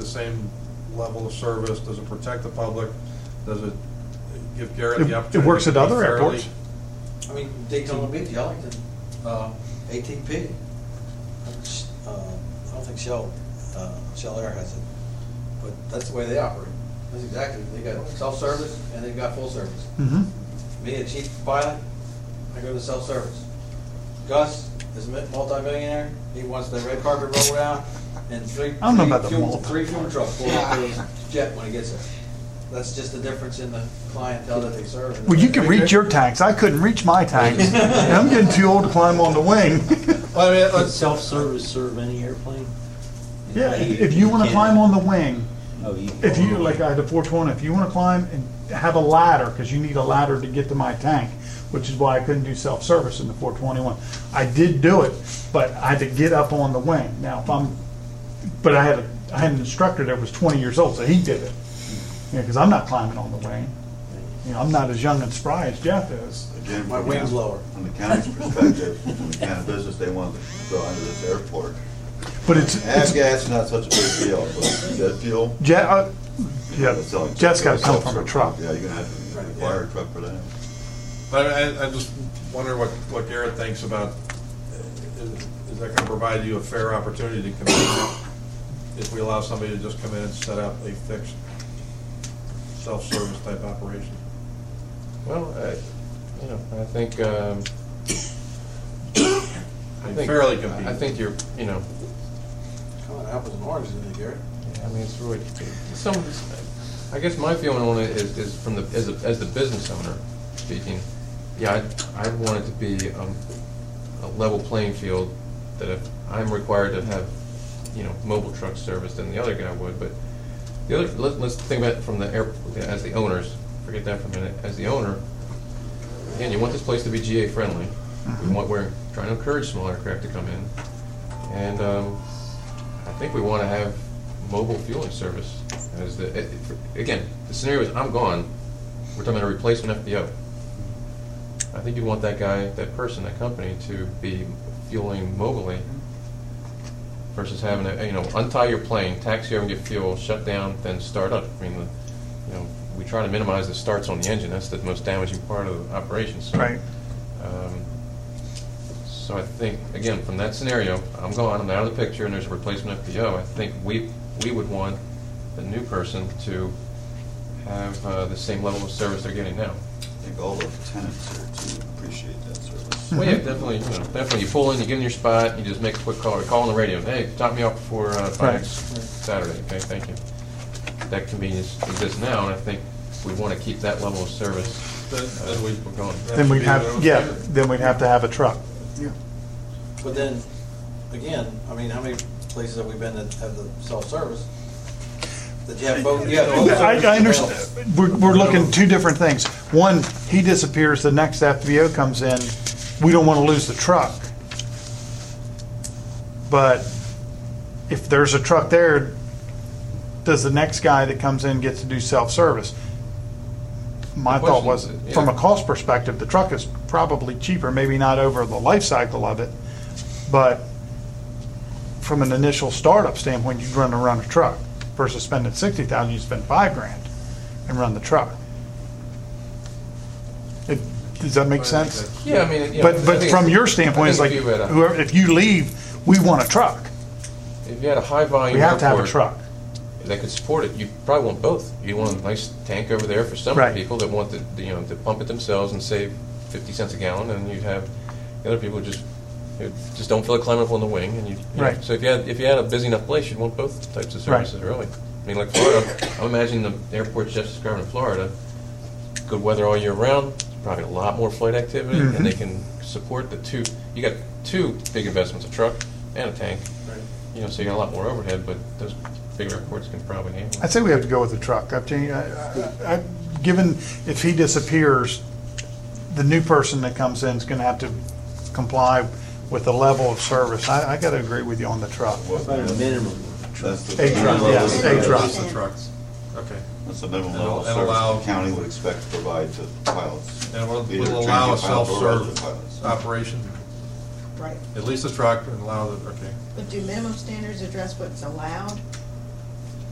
same level of service? Does it protect the public? Does it give Garrett the opportunity? It works at to other fairly- airports. I mean, Daytona Beach, Ellington, ATP. I don't think Shell Air has it, but that's the way they operate. That's exactly, they got self-service and they've got full service. Mm-hmm. Me, a chief pilot, I go to self-service. Gus is a multi-millionaire, he wants the red carpet rolled out and I don't know about the three fuel trucks pulled up to his jet when he gets there. That's just the difference in the clientele that they serve. Well, you can reach your tanks. I couldn't reach my tanks. I'm getting too old to climb on the wing. Well, I mean, Does self-service serve any airplane? Yeah, if you want to climb on the wing, Oh, if you, like I had a 420, if you want to climb and have a ladder, because you need a ladder to get to my tank, which is why I couldn't do self-service in the 421. I did do it, but I had to get up on the wing. Now, but I had an instructor that was 20 years old, so he did it. Because I'm not climbing on the wing. I'm not as young and spry as Jeff is. Again, My wing's lower. From the county's perspective, from the county business, they want to go under this airport. But it's Gas is not such a big deal, but jet fuel. yeah, selling- jet's got to come from a truck. Yeah, you're gonna have to require a truck for that. but I just wonder what Garrett thinks about, is that going to provide you a fair opportunity to compete if we allow somebody to just come in and set up a fixed self-service type operation? Well, I think fairly compete. I think you're, Come on, apples and oranges, isn't it, Garrett? I mean, it's really I guess my feeling on it is from the as the business owner speaking. Yeah, I want it to be a level playing field. That if I'm required to have, mobile truck service, then the other guy would. But the other, let's think about it from the airport as the owners. Forget that for a minute. As the owner, again, you want this place to be GA friendly. We're trying to encourage small aircraft to come in, and I think we want to have mobile fueling service. Again, the scenario is I'm gone. We're talking about a replacement FBO. I think you want that guy, that person, that company to be fueling mobily versus having to, untie your plane, taxi over and get fuel, shut down, then start up. I mean, we try to minimize the starts on the engine. That's the most damaging part of the operation. So, Right. So I think, again, from that scenario, I'm gone, I'm out of the picture, and there's a replacement FBO. I think we would want the new person to have the same level of service they're getting now. I think all the tenants here too appreciate that service. Well, yeah, definitely. You pull in, you get in your spot, you just make a quick call, or call on the radio. Hey, top me off before next Saturday. Okay, thank you. That convenience exists now, and I think we want to keep that level of service. Then we're going. Then we'd have to have a truck. Yeah. But then, again, I mean, how many places have we been that have the self-service? That you have both? I understand. We're looking at two different things. One, he disappears, the next FBO comes in. We don't want to lose the truck. But if there's a truck there, does the next guy that comes in get to do self-service? My thought was, from a cost perspective, the truck is probably cheaper, maybe not over the life cycle of it, but from an initial startup standpoint, you'd run a truck versus spending $60,000, you spend $5,000 and run the truck. Does that make sense? Yeah, I mean, But from your standpoint, it's like, if you leave, we want a truck. If you had a high volume We have to have a airport truck. that could support it, you probably want both. You want a nice tank over there for some Right. people that want to pump it themselves and save 50 cents a gallon, and you'd have the other people who just don't feel like climbing up on the wing. And you know, Right. So if you had a busy enough place, you'd want both types of Right. services, really. I mean, like Florida, I'm imagining the airport Jeff's describing in Florida, good weather all year round, probably a lot more flight activity, Mhm. and they can support the two. You got two big investments: a truck and a tank. Right. So you got a lot more overhead, but those bigger airports can probably handle it. I'd say we have to go with the truck. Given if he disappears, the new person that comes in is going to have to comply with the level of service. I got to agree with you on the truck. What about a minimum? That's the A truck, minimum yes, level of a truck. service. The trucks. Okay. That's the minimum And level of allow- service the county would expect to provide to pilots. And we'll Either allow a transient pilots or self-serve resident pilots. operation, Right. at least a truck, and allow the, okay. But do minimum standards address what's allowed?